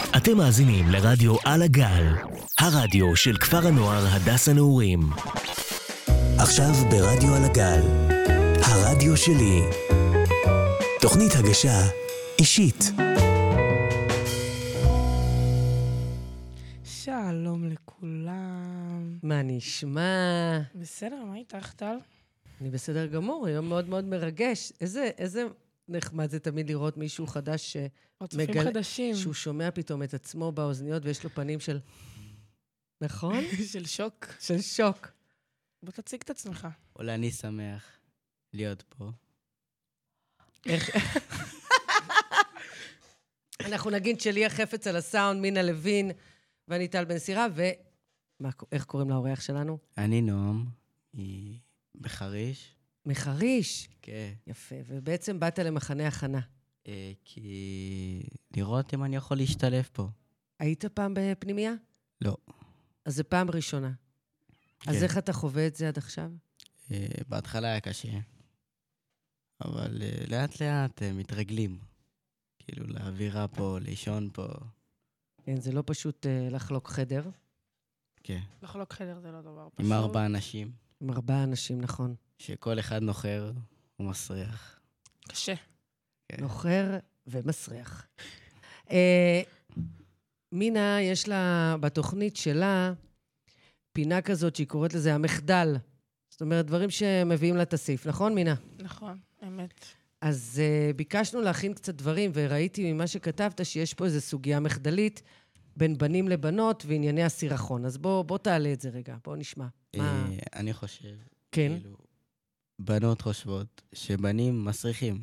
אתם מאזינים לרדיו על הגל, הרדיו של כפר הנוער הדס הנעורים. עכשיו ברדיו על הגל, הרדיו שלי. תוכנית הגשה אישית. שלום לכולם. מה נשמע? בסדר, מה איתך, טל? אני בסדר גמור, היום מאוד מאוד מרגש. איזה נחמד זה תמיד לראות מישהו חדש רצופים חדשים. שהוא שומע פתאום את עצמו באוזניות ויש לו פנים של... נכון? של שוק. של שוק. בוא תציג את עצמך. אולי אני שמח להיות פה. אנחנו נגיד שלי החפץ על הסאונד, מינה לוין, ואני טל בן סירה, איך קוראים לאורח שלנו? אני נועם, היא בחריש. מחריש. כן. יפה, ובעצם באת למחנה הכנה. כי לראות אם אני יכול להשתלב פה. היית פעם בפנימיה? לא. אז זה פעם ראשונה. כן. אז איך אתה חווה את זה עד עכשיו? בהתחלה היה קשה, אבל לאט לאט מתרגלים. כאילו לאווירה פה, לישון פה. כן, זה לא פשוט לחלוק חדר. כן. לחלוק חדר זה לא דבר פשוט. עם 4 אנשים. עם 4 אנשים, נכון. שכל אחד נוחר ומסריח. קשה. כן. נוחר ומסריח. מינה, יש לה בתוכנית שלה פינה כזאת שהיא קוראת לזה המחדל. זאת אומרת, דברים שמביאים לה את הסעיף, נכון, מינה? נכון, אמת. אז ביקשנו להכין קצת דברים, וראיתי ממה שכתבת שיש פה איזו סוגיה מחדלית בין בנים לבנות וענייני הסירחון. אז בוא תעלה את זה רגע, בוא נשמע. אני חושב, כן. כאילו, בנות חושבות שבנים מסריחים.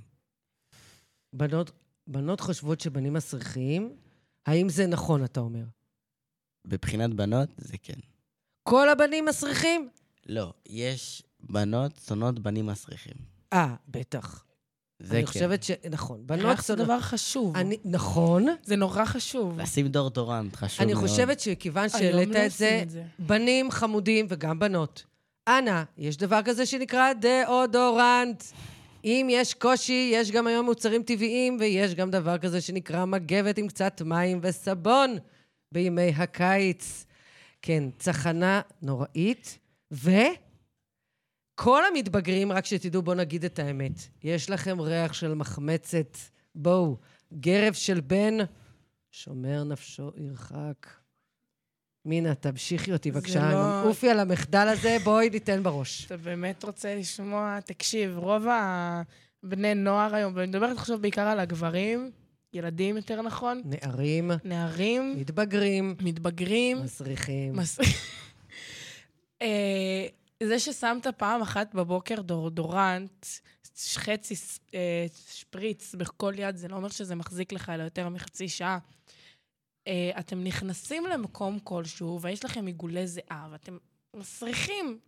בנות חושבות שבנים מסריחים. האם זה נכון, אתה אומר? בבחינת בנות, זה כן. כל הבנים מסריחים? לא, יש בנות שונאות בנים מסריחים. בטח. זה אני כן. חושבת שנכון. בנות ריח זה דבר חשוב. נכון. זה נורא חשוב. לשים דורטורנט, חשוב מאוד. אני חושבת שכיוון שהעלית את זה, בנים חמודים וגם בנות. אנא, יש דבר כזה שנקרא דאודורנט. אם יש קושי, יש גם היום מוצרים טבעיים, ויש גם דבר כזה שנקרא מגבת עם קצת מים וסבון בימי הקיץ. כן, צחנה נוראית, כל המתבגרים, רק שתדעו, בואו נגיד את האמת. יש לכם ריח של מחמצת. בואו, גרב של בן, שומר נפשו ירחק. מינה, תמשיכי אותי, בבקשה. לא... אופי על המחדל הזה, בואי ניתן בראש. אתה באמת רוצה לשמוע, תקשיב, רוב הבני נוער היום, ואני מדברת עכשיו בעיקר על הגברים, ילדים יותר נכון. נערים. מתבגרים. מסריחים. זה ששמת פעם אחת בבוקר דורדורנט, חצי שפריץ בכל יד, זה לא אומר שזה מחזיק לך אלא יותר מחצי שעה. אתם נכנסים למקום כלשהו, ויש לכם עיגולי זיעה, ואתם מסריחים.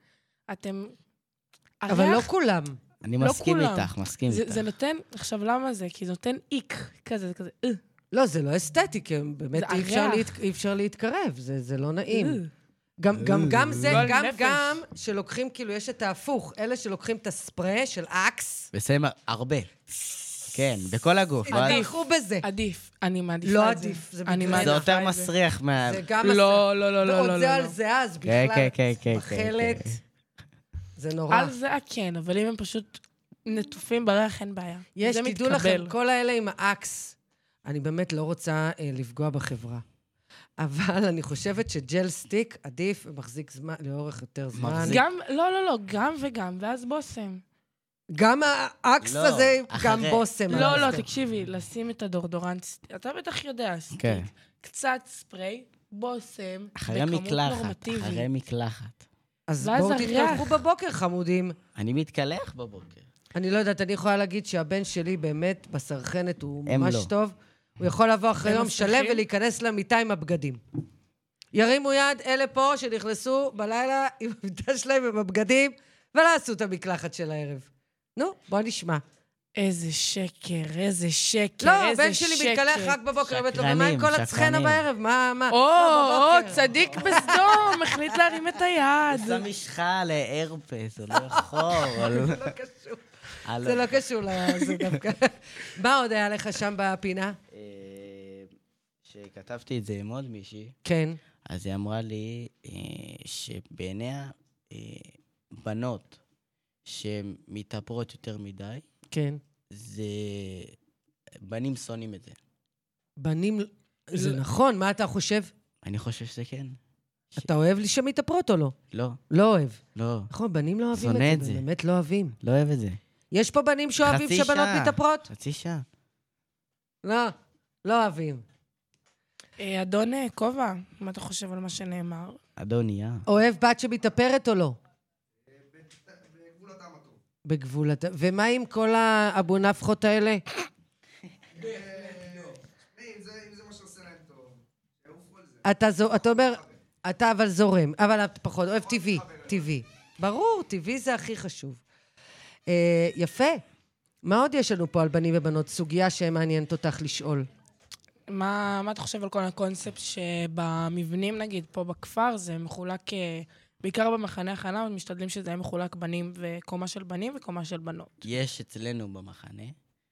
אבל לא כולם. אני מסכים איתך, מסכים איתך. זה נותן, עכשיו למה זה? כי זה נותן איק, כזה. לא, זה לא אסתטי, כי באמת אי אפשר להתקרב, זה לא נעים. גם זה, גם שלוקחים, כאילו יש את ההפוך, אלה שלוקחים את הספרי של אקס. ושמים הרבה. כן, בכל הגוף. תלכו בזה. עדיף, אני מעדיפה לא את זה. עדיף, זה זה יותר מסריח מה... זה גם לא. ועוד זה על זה, אז בכלל, כן. מחלת, זה נורא. על זה כן, אבל אם הם פשוט נטופים בריח, אין בעיה. יש, תדעו לכם, כל האלה עם האקס, אני באמת לא רוצה לפגוע בחברה. אבל אני חושבת שג'ל סטיק עדיף ומחזיק זמן, לאורך יותר זמן. לא, גם וגם, ואז בוסם. גם האקס הזה, גם בוסם. לא, תקשיבי, לשים את הדורדורנט, אתה בטח יודע, סטיק. קצת ספרי, בוסם, בכמות נורמטיבית. אחרי מקלחת. אז בואו תתקלחו בבוקר, חמודים. אני מתקלח בבוקר. אני לא יודעת, אני יכולה להגיד שהבן שלי באמת בסרחנת הוא ממש טוב. הוא יכול לבוא אחרי יום שלם ולהיכנס למיטה עם הבגדים. ירימו יד, אלה פה שנכנסו בלילה עם המיטה שלהם עם הבגדים, ולא עשו את המקלחת של הערב. נו, בוא נשמע. איזה שקר. לא, הבן שלי מתקלח רק בבוקר, באמת לו, ומה עם כל הצחנה בערב? מה? צדיק בסדום, החליט להרים את היד. זה משחה להרפס, הוא לא יכול. זה לא קשור. זה לא קשור לזה דווקא. מה עוד היה לך שם בפינה? כשכתבתי את זה עם עוד מישהי, כן. אז היא אמרה לי שבעיניה בנות שמתאפרות יותר מדי, כן. זה... בנים שונאים את זה. בנים... זה נכון, מה אתה חושב? אני חושב שזה כן. אתה אוהב לי שמתאפרות או לא? לא. לא אוהב. לא. נכון, בנים לא אוהבים שונא את זה, באמת לא אוהבים. לא אוהב את זה. יש פה בנים שאוהבים שבנות מתאפרות? חצי שעה. לא, לא אוהבים. אדון כובע, מה אתה חושב על מה שנאמר? אדון יא. אוהב בת שמתאפרת או לא? בגבול הטעם הטוב. בגבול הטעם. ומה עם כל האבו נפחות האלה? אתה אומר, אתה אבל זורם, אבל אתה פחות, אוהב טבעי. ברור, טבעי זה הכי חשוב. יפה. מה עוד יש לנו פה על בנים ובנות? סוגיה שמעניינת אותך לשאול. מה אתה חושב על כל הקונספט שבמבנים, נגיד, פה בכפר, זה מחולק, בעיקר במחנה הכנה, משתדלים שזה יהיה מחולק בנים וקומה של בנים וקומה של בנות. יש אצלנו במחנה,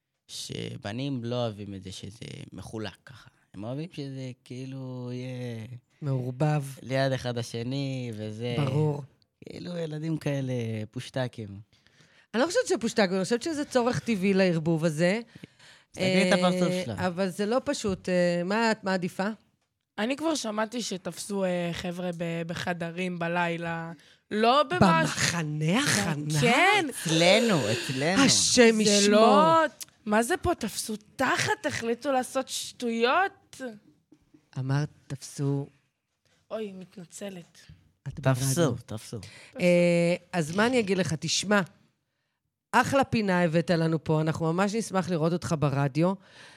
שבנים לא אוהבים את זה שזה מחולק ככה. הם אוהבים שזה כאילו יהיה... מעורבב. ליד אחד השני, וזה... ברור. כאילו ילדים כאלה פושטקים. אני לא חושבת שזה פושטק, אני חושבת שזה צורך טבעי לערבוב הזה. תגיד את הפרצוף שלה. אבל זה לא פשוט. מה את מעדיפה? אני כבר שמעתי שתפסו חבר'ה בחדרים בלילה, לא במשהו... במחנה הכנה? כן. אצלנו. השם ישמור. זה לא... מה זה פה? תפסו תחת, החליטו לעשות שטויות? אמרת, תפסו... אוי, מתנצלת. תפסו. אז מה אני אגיד לך? תשמע, אחלה פינה הבאת לנו פה, אנחנו ממש נשמח לראות אותך ברדיו,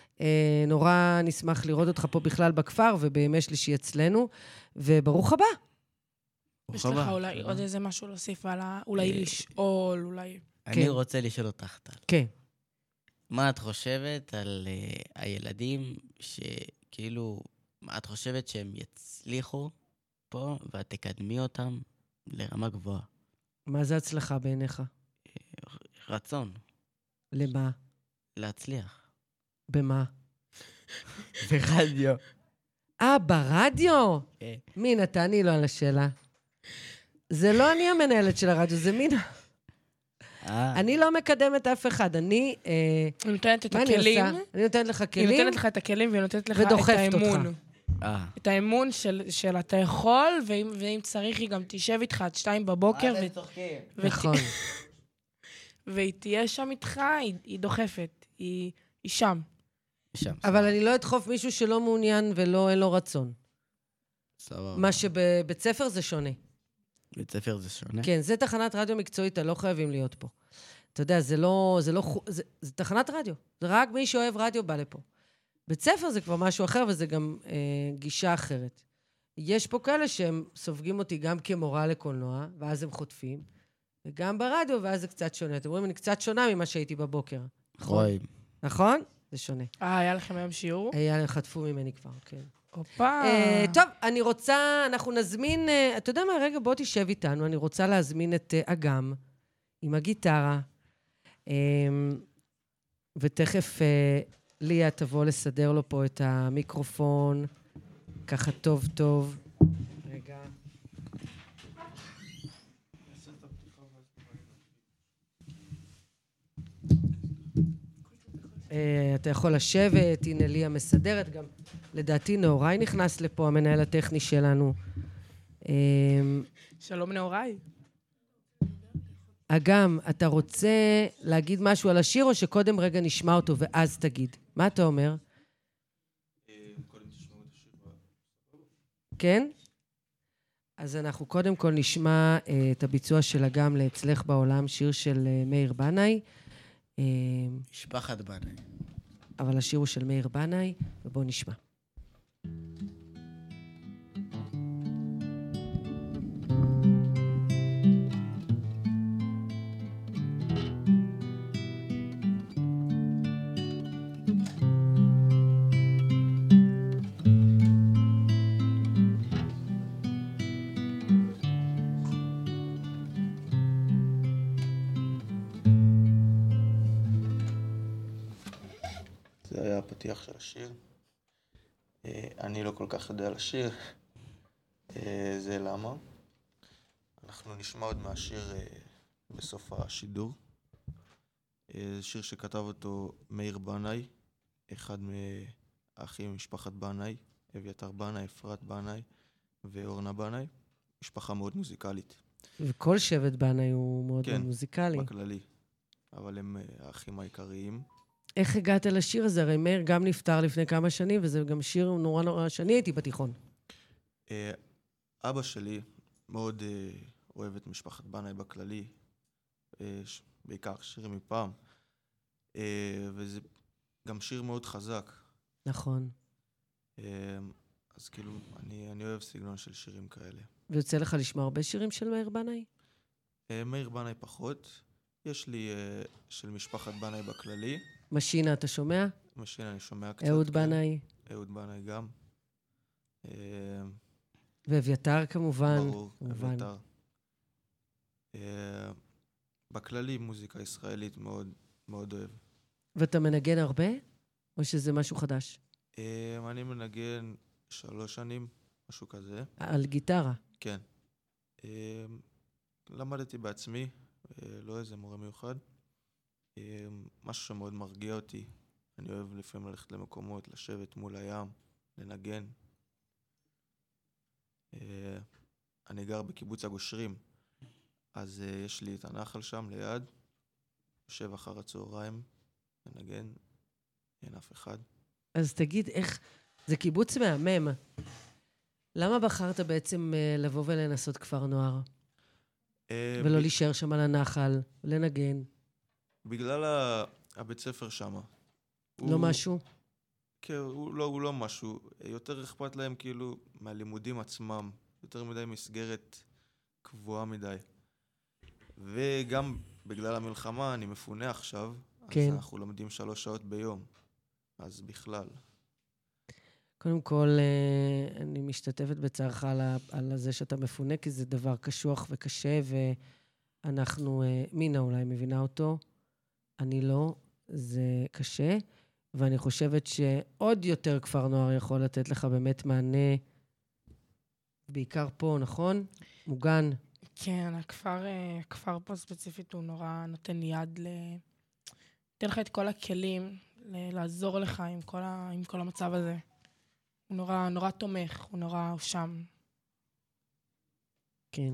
נורא נשמח לראות אותך פה בכלל בכפר, ובימי שלישי אצלנו, וברוך הבא. יש לך אולי עוד איזה משהו להוסיף על אולי לשאול, אולי... אני רוצה לשאול אותך, טל. כן. מה את חושבת על הילדים שכאילו, מה את חושבת שהם יצליחו פה, ואת תקדמי אותם לרמה גבוהה? מה זה הצלחה בעיניך? רצון. למה? להצליח. במה? ברדיו. ברדיו? כן. מינה, תעני לו על השאלה. זה לא אני המנהלת של הרדיו, זה מינה. אני לא מקדמת אף אחד, אני נותנת את הכלים. אני נותנת לך כלים. היא נותנת לך את הכלים, והיא נותנת לך את האמון. את האמון של אתה יכול, ואם צריך היא גם תשב איתך עד 2 בבוקר. נכון. והיא תהיה שם איתך, היא דוחפת, היא שם. אבל אני לא אדחוף מישהו שלא מעוניין ולא אין לו רצון. סבבה. מה שבבית ספר זה שונה. בית ספר זה שונה? כן, זה תחנת רדיו מקצועית, לא חייבים להיות פה. אתה יודע, זה תחנת רדיו. זה רק מי שאוהב רדיו בא לפה. בית ספר זה כבר משהו אחר, וזה גם גישה אחרת. יש פה כאלה שהם סופגים אותי גם כמורה לקולנוע, ואז הם חוטפים, וגם ברדיו, ואז זה קצת שונה. אתם רואים, אני קצת שונה ממה שהייתי בבוקר. רואים. נכון? זה שונה. היה לכם היום שיעור? חטפו ממני כבר, כן. אופה. טוב, אני רוצה, אנחנו נזמין, אתה יודע מה, רגע, בוא תשב איתנו, אני רוצה להזמין את אגם, עם הגיטרה, ותכף ליה תבוא לסדר לו פה את המיקרופון, ככה טוב טוב. רגע. אתה יכול לשבת, הנה ליה מסדרת, גם לדעתי נאורי נכנס לפה, המנהל הטכני שלנו. שלום נאורי. אגם, אתה רוצה להגיד משהו על השיר, או שקודם רגע נשמע אותו ואז תגיד? מה אתה אומר? קודם תשמעו את השיר. כן? אז אנחנו קודם כל נשמע את הביצוע של אגם לאצלך בעולם, שיר של מאיר בנאי. משפחת בנאי. אבל השיר הוא של מאיר בנאי, ובואו נשמע. זה היה הפתיח של השיר. אני לא כל כך יודע לשיר. זה למה. אנחנו נשמע עוד מהשיר בסוף השידור. זה שיר שכתב אותו מאיר בנאי, אחד מהאחים משפחת בנאי, אביתר בנאי, אפרת בנאי ואורנה בנאי. משפחה מאוד מוזיקלית. וכל שבט בנאי הוא מאוד כן, מוזיקלי. כן, בכללי. אבל הם האחים העיקריים. איך הגעת לשיר הזה? הרי מאיר גם נפטר לפני כמה שנים, וזה גם שיר נורא נורא שאני הייתי בתיכון. אבא שלי מאוד אוהב את משפחת בנאי בכללי, בעיקר שירים מפעם, וזה גם שיר מאוד חזק. נכון. אז כאילו, אני אוהב סגנון של שירים כאלה. ויוצא לך לשמוע הרבה שירים של מאיר בנאי? מאיר בנאי פחות. יש לי של משפחת בנאי בכללי. משינה, אתה שומע? משינה, אני שומע קצת. אהוד בנאי. אהוד בנאי גם. ואביתר כמובן. ברור, אביתר. בכללי מוזיקה ישראלית מאוד, מאוד אוהב. ואתה מנגן הרבה? או שזה משהו חדש? אני מנגן 3 שנים, משהו כזה. על גיטרה? כן. למדתי בעצמי, לא איזה מורה מיוחד. משהו שמאוד מרגיע אותי. אני אוהב לפעמים ללכת למקומות, לשבת מול הים, לנגן. אני גר בקיבוץ הגושרים, אז יש לי את הנחל שם ליד, יושב אחר הצהריים, לנגן, אין אף אחד. אז תגיד, איך... זה קיבוץ מהמם. למה בחרת בעצם לבוא ולנסות כפר נוער? ולא להישאר שם על הנחל, לנגן? בגלל הבית ספר שם. לא משהו? כן, הוא לא משהו. יותר אכפת להם כאילו מהלימודים עצמם. יותר מדי מסגרת קבועה מדי. וגם בגלל המלחמה אני מפונה עכשיו. כן. אז אנחנו לומדים 3 שעות ביום. אז בכלל. קודם כל, אני משתתפת בצערך על זה שאתה מפונה, כי זה דבר קשוח וקשה, ואנחנו, מינה אולי מבינה אותו, אני לא, זה קשה, ואני חושבת שעוד יותר כפר נוער יכול לתת לך באמת מענה, בעיקר פה, נכון? מוגן. כן, הכפר פה ספציפית הוא נורא נותן יד נותן לך את כל הכלים, לעזור לך עם כל המצב הזה. הוא נורא תומך, הוא שם. כן.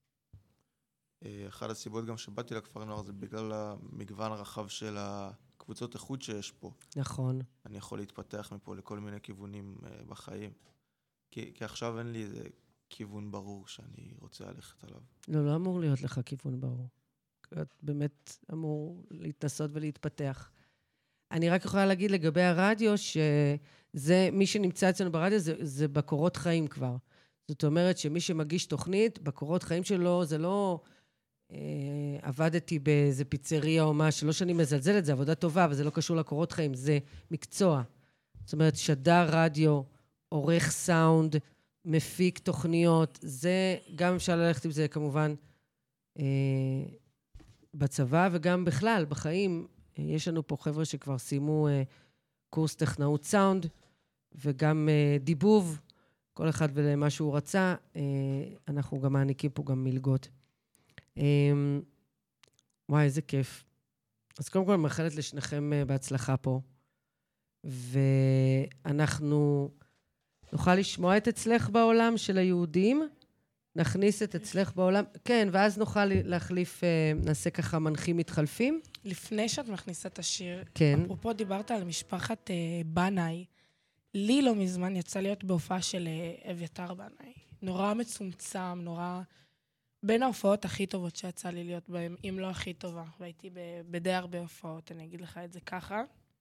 אחת הסיבות גם שבאתי לכפר נוער זה בגלל המגוון הרחב של הקבוצות איכות שיש פה. נכון. אני יכול להתפתח מפה לכל מיני כיוונים בחיים. כי עכשיו אין לי איזה כיוון ברור שאני רוצה ללכת עליו. לא אמור להיות לך כיוון ברור. את באמת אמור להתנסות ולהתפתח. אני רק יכולה להגיד לגבי הרדיו, שזה, מי שנמצא אצלנו ברדיו, זה בקורות חיים כבר. זאת אומרת שמי שמגיש תוכנית, בקורות חיים שלו, זה לא עבדתי באיזה פיצריה או משהו, לא שאני מזלזלת, זה עבודה טובה, אבל זה לא קשור לקורות חיים, זה מקצוע. זאת אומרת, שדר רדיו, עורך סאונד, מפיק תוכניות, זה, גם אפשר ללכת עם זה כמובן בצבא, וגם בכלל, בחיים, יש לנו פה חבר'ה שכבר סיימו קורס טכנאות סאונד, וגם דיבוב, כל אחד ולמה שהוא רצה, אנחנו גם מעניקים פה גם מלגות. וואי, איזה כיף. אז קודם כל, מאחלת לשניכם בהצלחה פה, ואנחנו נוכל לשמוע את אצלך בעולם של היהודים, נכניס את אצלך בעולם, כן, ואז נוכל להחליף, נעשה ככה מנחים מתחלפים. לפני שאת מכניסה את השיר, כן. אפרופו דיברת על משפחת בנאי, לי לא מזמן יצא להיות בהופעה של אביתר בנאי. נורא מצומצם, נורא... בין ההופעות הכי טובות שיצא לי להיות בהן, אם לא הכי טובה, והייתי בדי הרבה הופעות, אני אגיד לך את זה ככה.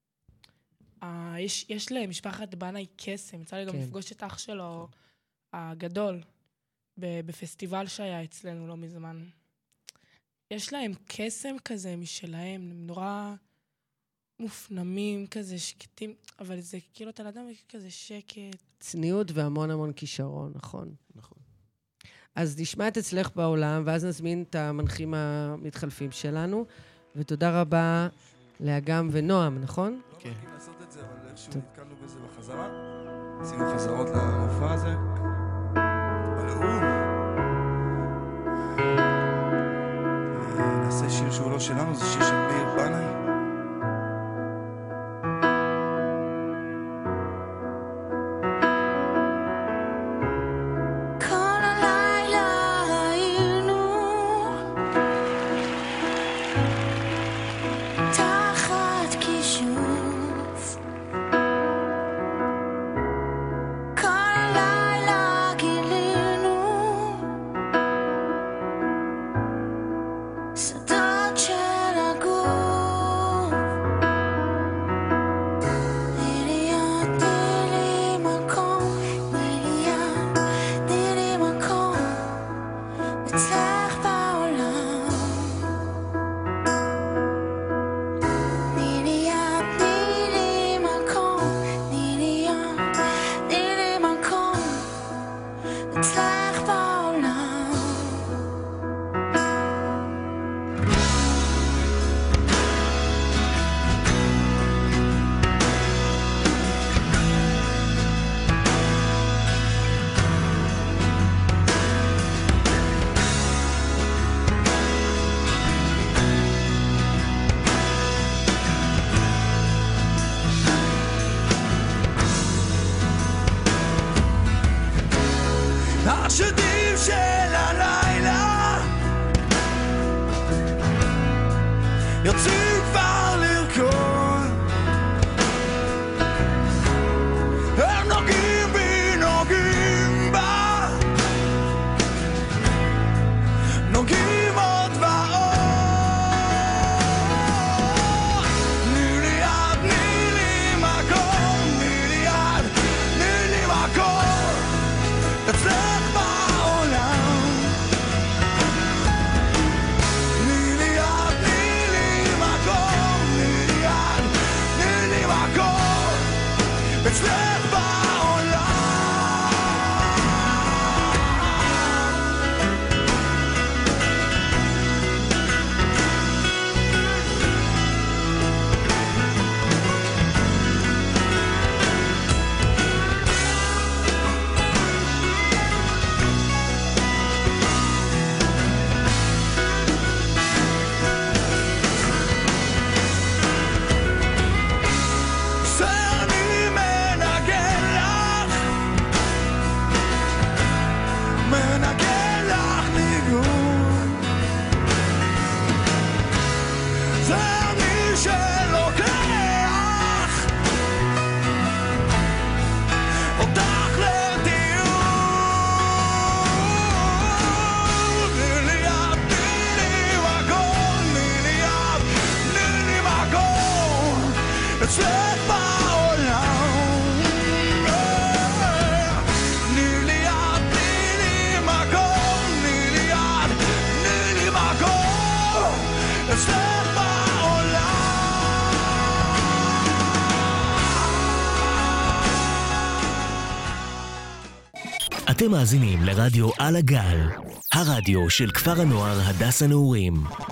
יש למשפחת בנאי קסם, יצא לי גם לפגוש את אח שלו הגדול, בפסטיבל שהיה אצלנו לא מזמן. יש להם קסם כזה משלהם, הם נורא מופנמים כזה, שקטים, אבל זה כאילו אתה לאדם כזה שקט. צניעות והמון המון כישרון, נכון? נכון. אז נשמע את אצלך בעולם, ואז נזמין את המנחים המתחלפים שלנו, ותודה רבה לאגם ונועם, נכון? כן. לעשות את זה, אבל איכשהו נתקלנו בזה בחזרה. עשינו חזרות למופע הזה. תתפלאו. נעשה שיר שהוא לא שלנו, זה שיר של מאיר בנאי. השדים של הלילה יוצאים כבר לרקוד, הם נוגעים בי, נוגעים בה, נוגעים עוד ועוד. תני לי יד, תני לי מקום, תני לי יד, תני לי מקום אצלך בעולם. תני לי יד, תני לי מקום, תני לי יד, תני לי מקום אצלך בעולם. אני מנגן לך, מנגן לך ניגון, זה אני שלוקח אותך לטיול. תני לי יד, תני לי מקום, תני לי יד, תני לי מקום אצלך בעולם. תני לי יד, תני לי מקום, תני לי יד, תני לי מקום אצלך בעולם. אתם מאזינים לרדיו על הגל, הרדיו של כפר הנוער הדס הנעורים.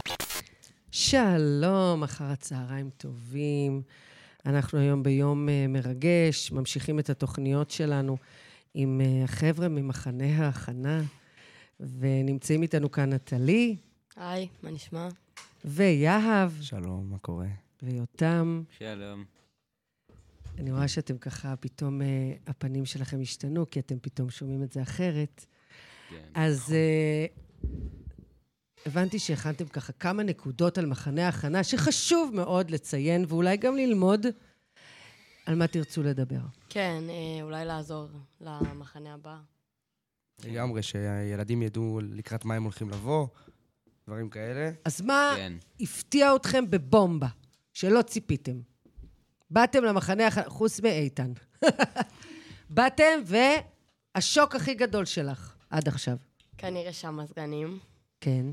שלום, אחר הצהריים טובים. אנחנו היום ביום מרגש, ממשיכים את התוכניות שלנו עם החבר'ה ממחנה ההכנה, ונמצאים איתנו כאן נטלי, היי, מה נשמע? ויהב, שלום, מה קורה? ויותם. שלום. אני רואה שאתם ככה, פתאום הפנים שלכם השתנו, כי אתם פתאום שומעים את זה אחרת. כן. אז הבנתי שהכנתם ככה כמה נקודות על מחנה ההכנה, שחשוב מאוד לציין, ואולי גם ללמוד על מה תרצו לדבר. כן, אולי לעזור למחנה הבא. לגמרי, שילדים ידעו לקראת מה הם הולכים לבוא, דברים כאלה. אז מה כן. הפתיע אתכם בבומבה, שלא ציפיתם? באתם למחנה ההכנה, חוץ מאיתן. באתם, והשוק הכי גדול שלך עד עכשיו. כנראה שהמזגנים. כן.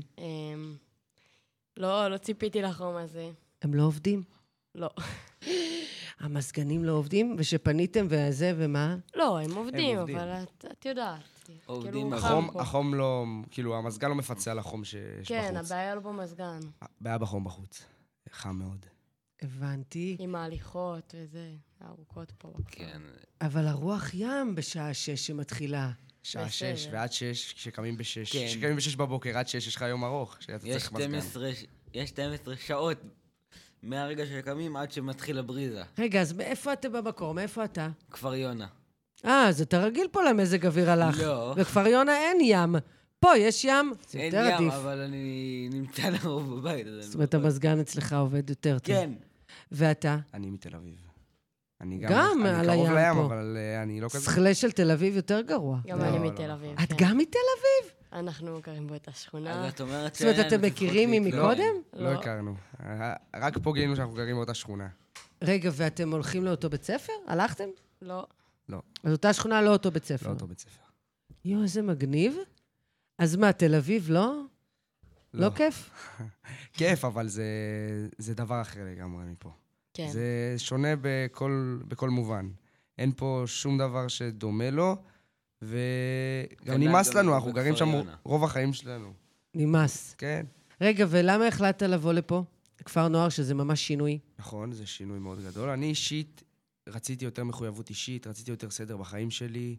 לא ציפיתי לחום הזה. הם לא עובדים? לא. המזגנים לא עובדים? ושפניתם וזה ומה? לא, הם עובדים, עובדים. אבל את יודעת. עובדים, כאילו, אבל חם פה. החום לא, כאילו, המזגן לא מפצה על החום שיש כן, בחוץ. הבעיה לא במזגן. הבעיה בחום בחוץ. חם מאוד. הבנתי. עם ההליכות וזה. הארוכות פה. כן. אבל הרוח ים בשעה 6 שמתחילה. שעה 6 ועד 6, כשקמים ב-6. כן. כשקמים ב-6 בבוקר, עד 6 יש לך יום ארוך, שאתה צריך מזגן. יש 12 שעות מהרגע שקמים עד שמתחיל הבריזה. רגע, אז מאיפה אתה במקור? מאיפה אתה? כפר יונה. אז אתה רגיל פה למזג אוויר הלך. לא. בכפר יונה אין ים. פה יש ים, זה אין יותר ים, עדיף. אבל אני נמצא לרוב בבית. זאת אומרת, המזגן אצלך עובד יותר טוב. כן. ואתה? אני מתל אביב. אני גם על אני קרוב הים לים, פה. אבל אני לא כזה... שכלה של תל אביב יותר גרוע. גם לא, אני לא, מתל לא. אביב. את כן. גם מתל אביב? אנחנו גרים באותה שכונה. אז את אומרת זאת אומרת, שאין אתם לפחות מכירים להתלונן. ממקודם? לא הכרנו. רק פה גילינו שאנחנו גרים באותה שכונה. רגע, ואתם הולכים לאותו בית ספר? הלכתם? לא. אז אותה שכונה לא אותו בית ספר. לא אותו בית ספר. יו, איזה מגניב. אז מה, תל אביב לא? לא כיף? כיף, אבל זה דבר אחר לגמרי מפה. כן. זה שונה בכל מובן. אין פה שום דבר שדומה לו, וגם נמאס לנו, אנחנו גרים שם רוב החיים שלנו. נמאס. כן. רגע, ולמה החלטת לבוא לפה? כפר נוער, שזה ממש שינוי. נכון, זה שינוי מאוד גדול. אני אישית רציתי יותר מחויבות אישית, רציתי יותר סדר בחיים שלי,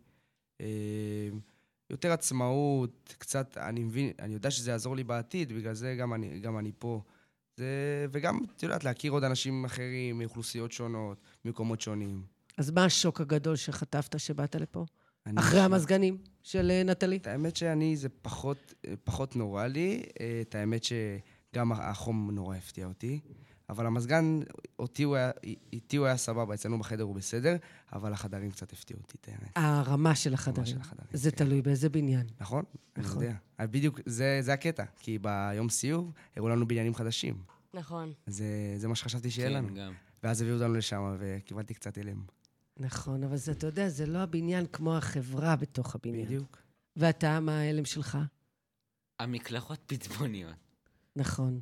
יותר עצמאות, קצת, אני מבין, אני יודע שזה יעזור לי בעתיד, בגלל זה גם אני פה. וגם, את יודעת, להכיר עוד אנשים אחרים, מאוכלוסיות שונות, ממקומות שונים. אז מה השוק הגדול שחטפת שבאת לפה? אחרי המזגנים של נטלי? את האמת שאני, זה פחות נורא לי. את האמת שגם החום נורא הפתיע אותי. אבל המזגן, איתי הוא היה סבבה, אצלנו בחדר הוא בסדר, אבל החדרים קצת הפתיעו אותי, את האמת. הרמה של החדרים. זה תלוי באיזה בניין. נכון, אני יודע. בדיוק, זה הקטע, כי ביום סיור הראו לנו בניינים חדשים. נכון. זה מה שחשבתי שיהיה לנו. כן, גם. ואז הביאו אותנו לשם, וקיבלתי קצת אלם. נכון, אבל אתה יודע, זה לא הבניין כמו החברה בתוך הבניין. בדיוק. ואתה, מה האלם שלך? המקלחות פצבוניות. נכון.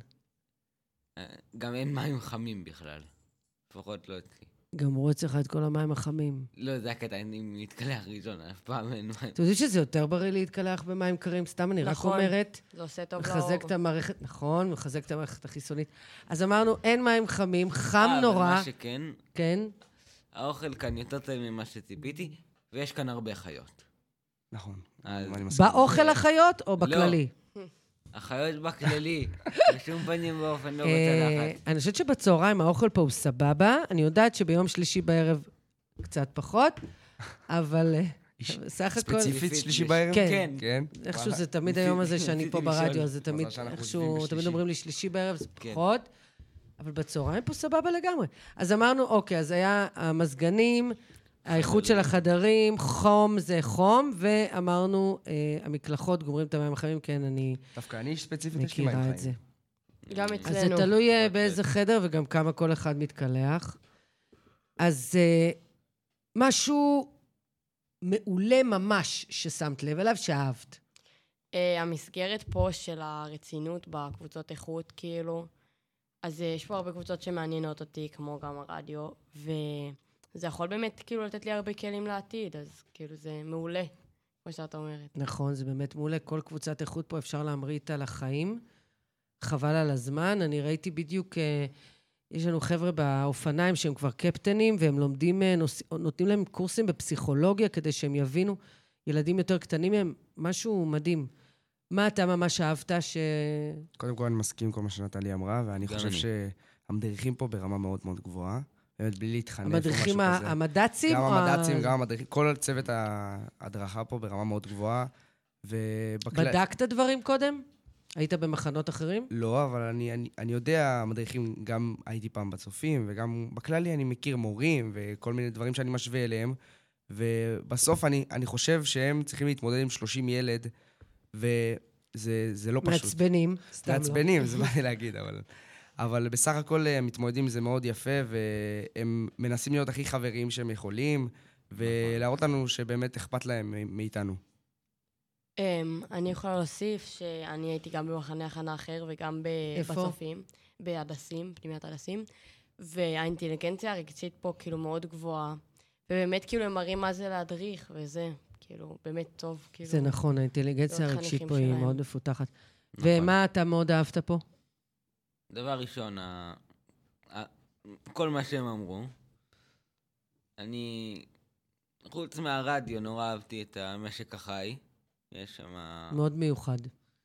גם אין מים חמים בכלל. לפחות לא אצלי. גמרו אצלך את כל המים החמים. לא, זה הקטע, אני מתקלח ראשון, אף פעם אין מים. אתם יודעים שזה יותר בריא להתקלח במים קרים? סתם אני רק אומרת. זה עושה טוב לאור. מחזק את המערכת, נכון, מחזק את המערכת החיסונית. אז אמרנו, אין מים חמים, חם נורא. אבל מה שכן, כן? האוכל כאן יותר טוב ממה שציפיתי, ויש כאן הרבה חיות. נכון. באוכל החיות או בכללי? החיות בכללי, בשום פנים באופן לא בצלחת. אני חושבת שבצהריים האוכל פה הוא סבבה. אני יודעת שביום שלישי בערב קצת פחות, אבל סך הכל... ספציפית שלישי בערב? כן. איכשהו זה תמיד היום הזה שאני פה ברדיו, אז זה תמיד איכשהו, תמיד אומרים לי שלישי בערב זה פחות, אבל בצהריים פה סבבה לגמרי. אז אמרנו, אוקיי, אז היה המזגנים, האיכות של החדרים, חום זה חום, ואמרנו, המקלחות גומרים את המים החמים, כן, אני דווקא אני ספציפית יש לי מים מכירה חיים. את זה. גם אצלנו. אז זה תלוי באיזה חדר וגם כמה כל אחד מתקלח. אז משהו מעולה ממש ששמת לב אליו, שאהבת. המסגרת פה של הרצינות בקבוצות איכות, כאילו, אז יש פה הרבה קבוצות שמעניינות אותי, כמו גם הרדיו, וזה יכול באמת כאילו לתת לי הרבה כלים לעתיד, אז כאילו זה מעולה, כמו שאת אומרת. נכון, זה באמת מעולה. כל קבוצת איכות פה אפשר להמריט על החיים. חבל על הזמן. אני ראיתי בדיוק, יש לנו חבר'ה באופניים שהם כבר קפטנים, והם לומדים, נותנים להם קורסים בפסיכולוגיה, כדי שהם יבינו, ילדים יותר קטנים הם משהו מדהים. מה אתה ממש אהבת קודם כל אני מסכים עם כל מה שנטלי אמרה, ואני חושב שהמדריכים פה ברמה מאוד מאוד גבוהה, באמת בלי להתחנף או משהו כזה. המדריכים המד"צים? גם המד"צים, גם המדריכים, כל צוות ההדרכה פה ברמה מאוד גבוהה. בדקת דברים קודם? היית במחנות אחרים? לא, אבל אני יודע, המדריכים, גם הייתי פעם בצופים, וגם בכללי אני מכיר מורים וכל מיני דברים שאני משווה אליהם, ובסוף אני חושב שהם צריכים להתמודד עם 30 ילד, וזה לא פשוט. מעצבנים, סתם לא. מעצבנים, זה מה לי להגיד, אבל בסך הכל הם מתמודדים, זה מאוד יפה, והם מנסים להיות הכי חברים שהם יכולים, ולהראות לנו שבאמת אכפת להם מאיתנו. אני יכולה להוסיף שאני הייתי גם במחנה הכנה אחר וגם בצופים, בהדסים, פנימיית הדסים, והאינטליגנציה הרגשית פה כאילו מאוד גבוהה, ובאמת כאילו הם מראים מה זה להדריך, וזה כאילו באמת טוב. זה נכון, האינטליגנציה הרגשית פה היא מאוד מפותחת. ומה אתה מאוד אהבת פה? דבר ראשון, כל מה שהם אמרו, אני, חוץ מהרדיו, נורא אהבתי את המשק החי. יש שם... מאוד מיוחד.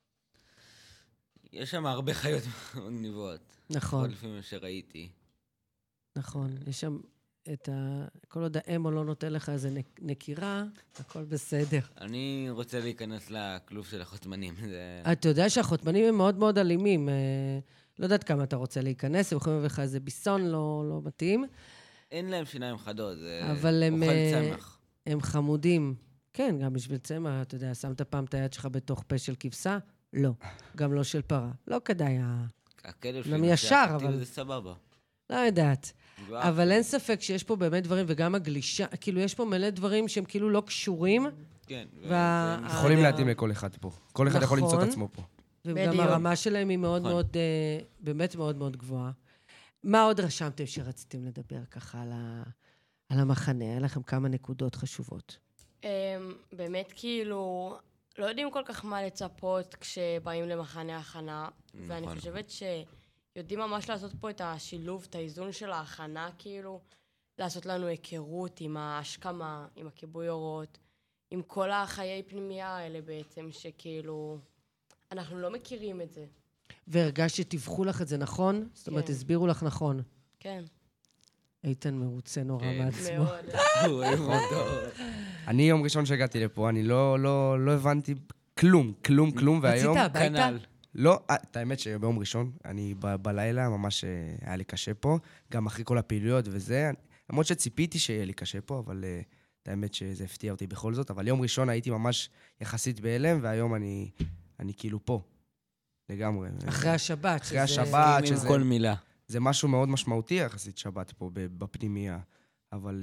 יש שם הרבה חיות מגניבות. נכון. לפעמים שראיתי. נכון, יש שם כל עוד האמו לא נותן לך איזה נקירה, הכל בסדר. אני רוצה להיכנס לכלוב של החותמנים. אתה יודע שהחותמנים הם מאוד מאוד אלימים. לא יודעת כמה אתה רוצה להיכנס, הם יכולים להביא לך איזה ביסון לא מתאים. אין להם שיניים חדות, זה אוכל צמח. הם חמודים. כן, גם בשביל צמח, אתה יודע, שמת פעם את היד שלך בתוך פה של כבשה? לא. גם לא של פרה. לא כדאי. הכלב שלי ישר, אבל... זה סבבה. לא יודעת. אבל אין ספק שיש פה באמת דברים, וגם הגלישה, כאילו יש פה מלא דברים שהם כאילו לא קשורים. כן. יכולים להתאים לכל אחד פה. כל אחד יכול למצוא את עצמו פה. וגם הרמה שלהם היא מאוד מאוד, באמת מאוד מאוד גבוהה. מה עוד רשמתם שרציתם לדבר ככה על המחנה? היה לכם כמה נקודות חשובות. באמת כאילו, לא יודעים כל כך מה לצפות כשבאים למחנה הכנה, ואני חושבת שיודעים ממש לעשות פה את השילוב, את האיזון של ההכנה, כאילו, לעשות לנו היכרות עם ההשכמה, עם הכיבוי אורות, עם כל החיי פנימייה האלה בעצם, שכאילו, אנחנו לא מכירים את זה. והרגש שתיווכו לך את זה נכון? זאת אומרת, הסבירו לך נכון. כן. איתן מרוצה נורא מעצמו. מאוד. אני יום ראשון שהגעתי לפה, אני לא הבנתי כלום, והיום... רצית הביתה? לא, את האמת שביום ראשון, אני בלילה ממש היה לי קשה פה, גם אחרי כל הפעילויות וזה, למרות שציפיתי שיהיה לי קשה פה, אבל את האמת שזה הפתיע אותי בכל זאת, אבל יום ראשון הייתי ממש יחסית בהלם, והיום אני כאילו פה, לגמרי. אחרי השבת. אחרי השבת, שזה... כל מילה. זה משהו מאוד משמעותי יחסית שבת פה בפנימיה, אבל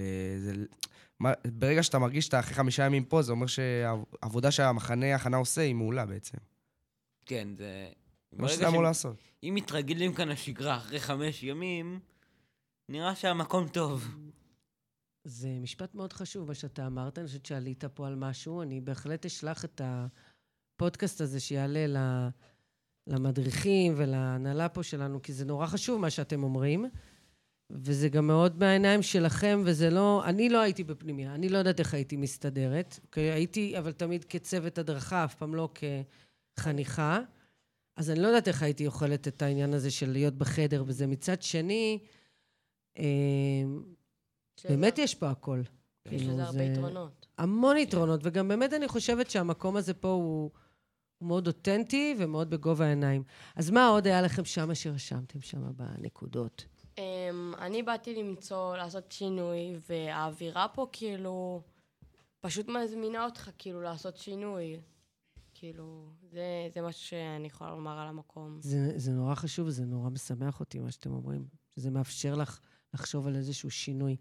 ברגע שאתה מרגיש שאתה אחרי 5 ימים פה, זה אומר שהעבודה שהמחנה הכנה עושה היא מעולה בעצם. כן, זה... מה שזה אמור לעשות. אם מתרגלים כאן לשגרה אחרי 5 ימים, נראה שהמקום טוב. זה משפט מאוד חשוב, מה שאתה אמרת, אני חושבת שעלית פה על משהו, אני בהחלט אשלח את הפודקאסט הזה שיעלה למדריכים ולהנהלה פה שלנו, כי זה נורא חשוב מה שאתם אומרים, וזה גם מאוד בעיניים שלכם, וזה לא... אני לא הייתי בפנימיה, אני לא יודעת איך הייתי מסתדרת, הייתי, אבל תמיד כצוות הדרכה, אף פעם לא כחניכה, אז אני לא יודעת איך הייתי אוכלת את העניין הזה של להיות בחדר, וזה מצד שני, באמת יש פה הכל. יש לזה הרבה יתרונות. המון יתרונות, וגם באמת אני חושבת שהמקום הזה פה הוא מאוד אותנטי ומאוד בגובה העיניים. אז מה עוד היה לכם שם שרשמתם שם בנקודות? אני באתי לעשות שינוי, והאווירה פה כאילו פשוט מזמינה אותך כאילו לעשות שינוי. כאילו, זה משהו שאני יכולה לומר על המקום. זה נורא חשוב, וזה נורא משמח אותי מה שאתם אומרים. שזה מאפשר לך לחשוב על איזשהו שינוי.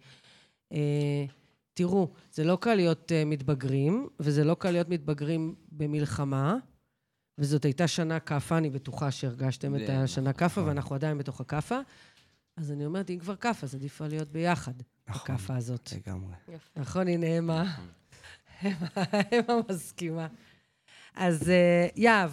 תראו, זה לא קל להיות מתבגרים, וזה לא קל להיות מתבגרים במלחמה, וזאת הייתה שנה קפה, אני בטוחה שהרגשתם את השנה קפה, ואנחנו עדיין בתוך הקפה. אז אני אומרת, אם כבר קפה, אז עדיף להיות ביחד, הקפה הזאת. לגמרי. נכון, הנה אמה. אמה מסכימה. אז יאב,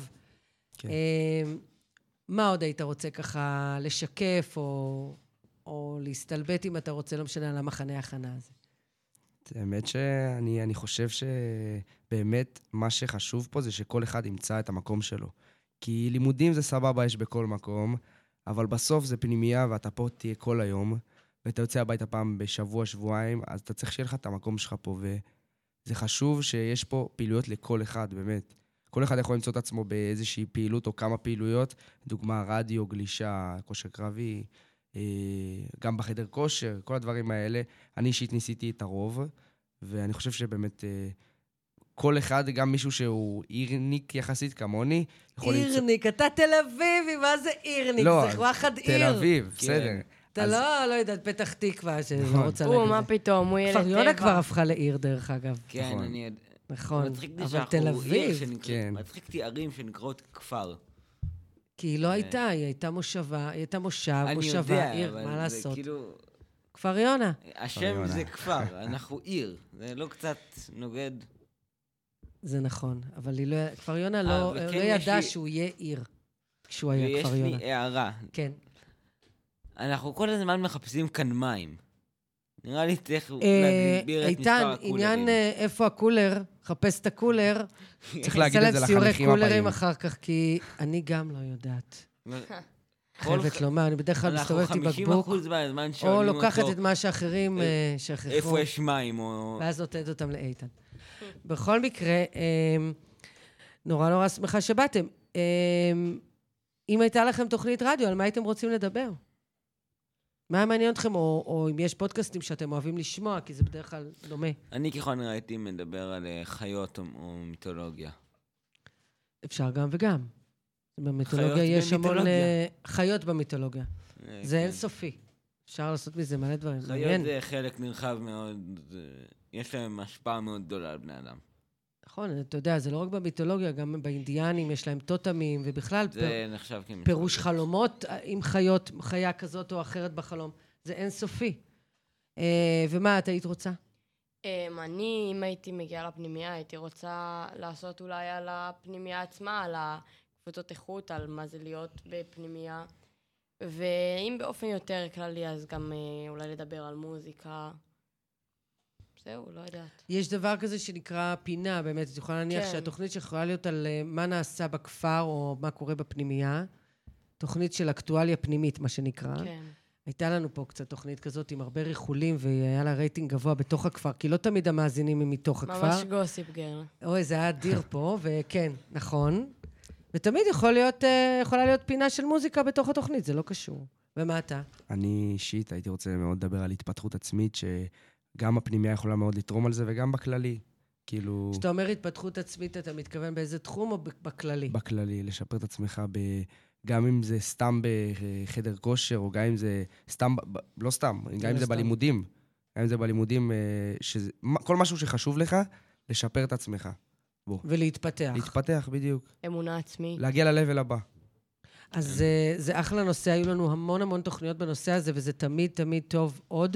מה עוד היית רוצה ככה לשקף, או להסתלבט אם אתה רוצה, לא משנה, על המחנה ההכנה הזה? האמת שאני חושב שבאמת מה שחשוב פה זה שכל אחד ימצא את המקום שלו. כי לימודים זה סבבה, יש בכל מקום, אבל בסוף זה פנימייה ואתה פה תהיה כל היום, ואתה יוצא הביתה פעם בשבוע, שבועיים, אז אתה צריך שיהיה לך את המקום שלך פה, וזה חשוב שיש פה פעילויות לכל אחד, באמת. כל אחד יכול למצוא את עצמו באיזושהי פעילות או כמה פעילויות, דוגמה רדיו, גלישה, כושר קרבי, גם בחדר כושר, כל הדברים האלה. אני אישית ניסיתי את הרוב, ואני חושב שבאמת כל אחד, גם מישהו שהוא עירניק יחסית כמוני, יכול למצוא... עירניק, אתה תל אביבי, מה זה עירניק? לא, זה וואחד עיר. תל אביב, בסדר. אתה לא יודעת, פתח תקווה, שלא רוצה להגיד. מה פתאום, הוא ילד טבע. כפר יונה כבר הפכה לעיר, דרך אגב. כן, אני... נכון, אבל תל אביב. מצחיקתי ערים שנקראות כפר. כי היא לא הייתה, היא הייתה מושבה, היא הייתה מושב, עיר, מה לעשות? כפר יונה. השם זה כפר, אנחנו עיר, זה לא קצת נוגד. זה נכון, אבל כפר יונה לא ידע שהוא יהיה עיר, כשהוא היה כפר יונה. ויש לי הערה. כן. אנחנו כל הזמן מחפשים כאן מים. נראה לי צריך להגביר את מספר הקולרים. איתן, עניין איפה הקולר, חפש את הקולר. צריך להגיד את זה לחניכים הבאים. סיורי קולרים אחר כך, כי אני גם לא יודעת. חייבת לומר, אני בדרך כלל מסתובבת עם בקבוק, או לוקחת את מה שאחרים שכחו. איפה יש מים, או... ואז נותנת אותם לאיתן. בכל מקרה, נורא שמחה שבאתם. אם הייתה לכם תוכנית רדיו, על מה הייתם רוצים לדבר? מה מעניין אתכם, או אם יש פודקאסטים שאתם אוהבים לשמוע, כי זה בדרך כלל דומה. אני ככל נראה הייתי מדבר על חיות או מיתולוגיה. אפשר גם וגם. במיתולוגיה יש המון חיות במיתולוגיה. זה אינסופי. אפשר לעשות מזה מלא דברים. חיות זה חלק נרחב מאוד, יש להם השפעה מאוד גדולה על בני אדם. נכון, אתה יודע, זה לא רק במיתולוגיה, גם באינדיאנים יש להם טוטמים, ובכלל פירוש חלומות עם חיות, חיה כזאת או אחרת בחלום. זה אינסופי. ומה את היית רוצה? אני, אם הייתי מגיעה לפנימיה, הייתי רוצה לעשות אולי על הפנימיה עצמה, על הקבוצות איכות, על מה זה להיות בפנימיה. ואם באופן יותר כללי, אז גם אולי לדבר על מוזיקה. זהו, לא יודעת. יש דבר כזה שנקרא פינה, באמת. את יכולה להניח שהתוכנית שיכולה להיות על מה נעשה בכפר או מה קורה בפנימייה. תוכנית של אקטואליה פנימית, מה שנקרא. כן. הייתה לנו פה קצת תוכנית כזאת עם הרבה ריחולים, והיה לה רייטינג גבוה בתוך הכפר, כי לא תמיד המאזינים הם מתוך הכפר. ממש גוסיפ גרל. אוי, זה היה אדיר פה, וכן, נכון. ותמיד יכולה להיות פינה של מוזיקה בתוך התוכנית, זה לא קשור. ומה אתה? אני אישית הייתי רוצה מאוד לדבר על התפתחות עצמית, גם הפנימיה יכולה מאוד לתרום על זה, וגם בכללי. כאילו... כשאתה אומר התפתחות עצמית, אתה מתכוון באיזה תחום או בכללי? בכללי, לשפר את עצמך גם אם זה סתם בחדר כושר, או גם אם זה סתם, לא סתם, גם אם זה בלימודים. גם אם זה בלימודים, כל משהו שחשוב לך, לשפר את עצמך. ולהתפתח. להתפתח, בדיוק. אמונה עצמית. להגיע ללבל הבא. אז זה אחלה נושא, היו לנו המון תוכניות בנושא הזה, וזה תמיד טוב עוד.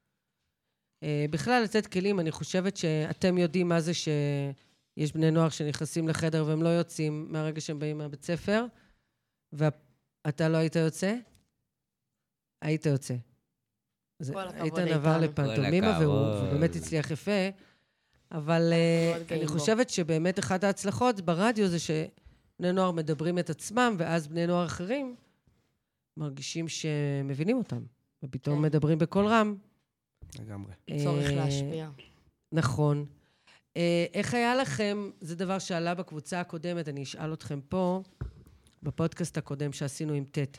בכלל, לתת כלים, אני חושבת שאתם יודעים מה זה שיש בני נוער שנכנסים לחדר והם לא יוצאים מהרגע שהם באים מהבית ספר, ואתה לא היית יוצא? היית יוצא. היית נעבר לפנטומימה, והוא באמת הצליח יפה, אבל אני חושבת שבאמת אחת ההצלחות ברדיו זה שבני נוער מדברים את עצמם, ואז בני נוער אחרים מרגישים שמבינים אותם, ופתאום מדברים בקול רם. לגמרי. צורך להשפיע. נכון. איך היה לכם, זה דבר שעלה בקבוצה הקודמת, אני אשאל אתכם פה, בפודקאסט הקודם שעשינו עם טט.